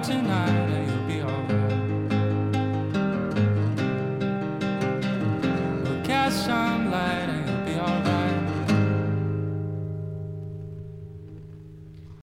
home tonight and you'll be alright. We'll catch some